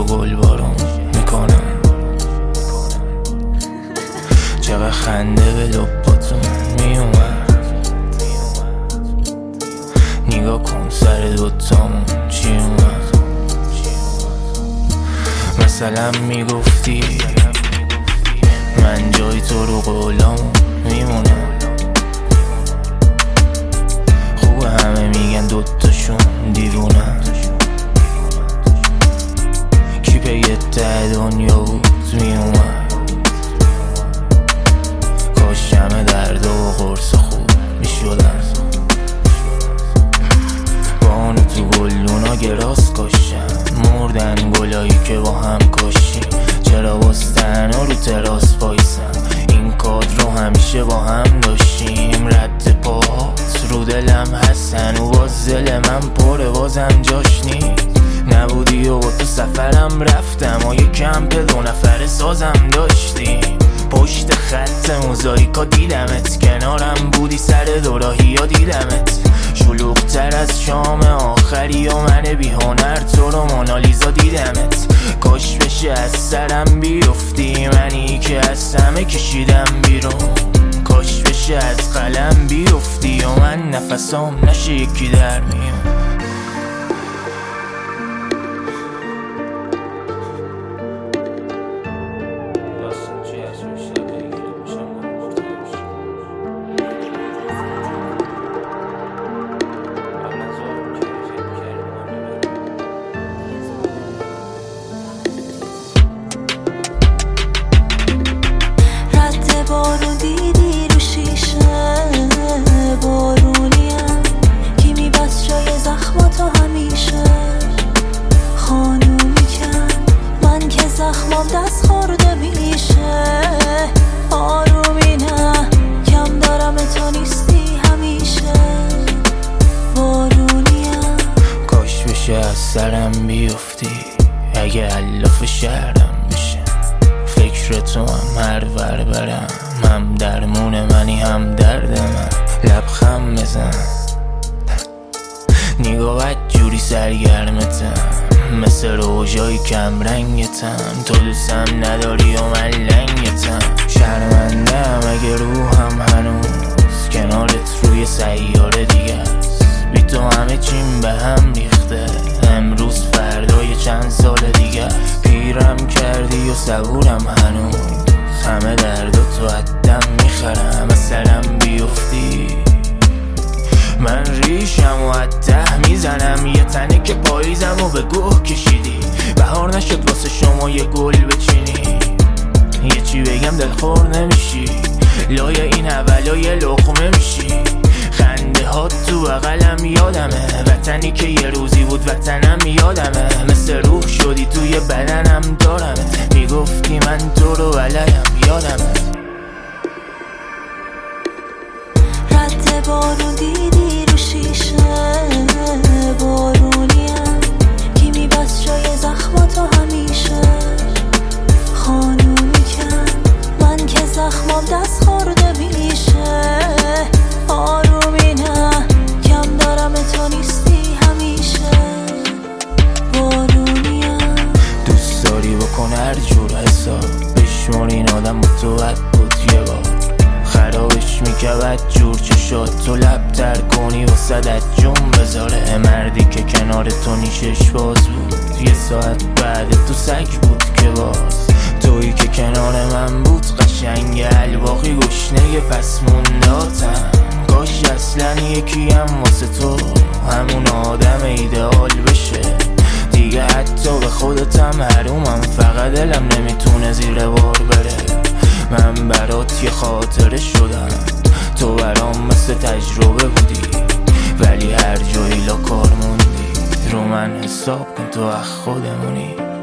و گل بارون میکنم. چقدر خنده به لباتون میومد. نگاه کن سر دوتامون چی اومد. مثلا میگفتی من جای تو رو قولامون میمونم. خوبه همه میگن دوتاشون دیوونم. کی پی ته دنیا بود میومد. کاش همه درد و قرص خوب میشدن. بانو تو گلونا گراس کاشن. مردن گلایی که با هم کاشیم. چرا بستن و رو تراس بایسن. این کار رو همیشه با هم داشتیم. رد پاهات رو دلم هستن و باز دل من پره بازم جاش نیست. نبودی و با تو سفرم رفتم و یک کمپ 2 نفره سازم داشتیم. پشت خط موزاییکا دیدمت. کنارم بودی سر دوراهی یا دیدمت. شلوغ‌تر از شام آخری و من بی هنر تو رو مونالیزا دیدمت. کاش بشه از سرم بیفتی. منی که از همه کشیدم بیرون. کاش بشه از قلم بیفتی و من نفسام نشه یکی در میون. بارون دیدی رو شیشه بارونیم. کی میبست جای زخماتو همیشه. خانومی کن من که زخمام دست خورده میشه. آرومی نه کم دارم تو نیستی همیشه. بارونیم. کاش بشه از سرم بیفتی. اگه علاف شهرم بشه. فکر تو هم هر ور برم. هم درمون منی هم درد من. لبخم بزن. نگاهت جوری سرگرمتم. مثل روژای کم رنگتم. تو دوستم نداری و من لنگتم. شرمندم اگه روحم هنوز کنارت روی سیاره دیگه است. بی تو همه چیم به هم ریخته. امروز فردای چند سال دیگه. پیرم کردی و صبورم هنوز. همه درد تو عدم میخرم. مثلا بیفتی من ریشم و عده میزنم. یه تنه که پاییزم و به گوه کشیدی. بهار نشد واسه شما یه گل بچینی. یه چی بگم دلخور نمیشی. لای این اولا یه لقمه میشی. خنده ها تو بغلم یادمه. وطنی که یه روزی بود وطنم یادمه. مثل روح شدی توی بدنم دارمه. میگفتی من تو رو ولیم یادمه. رد بارون دیدی رو شیشه بارونیم. کی میبست جای زخماتو همیشه. خانومی کن من که زخمام دست خورده میشه. آرومی نه کم دارم تو نیستی همیشه. بارونیم. دوست داری بکن هر جور حساب. بشمار این آدم متوت بود یه بار. خرابش میکود جور چشات. تو لب تر کنی و صدت جون بذاره. مردی که کنار تو نیشش باز بود. یه ساعت بعد تو سگ بود که باز. تویی که کنار من بود قشنگ الباقی گشنه پس مونداتم. کاش اصلا یکیم واسه تو همون آدم ایدئال بشه. دیگه حتی به خودتم حرومم. فقط دلم نمیتونه زیر بار بره. من برات یه خاطره شدم. تو برام مثل تجربه بودی. ولی هر جایی لا کار موندی. رو من حساب کن تو خودمونی.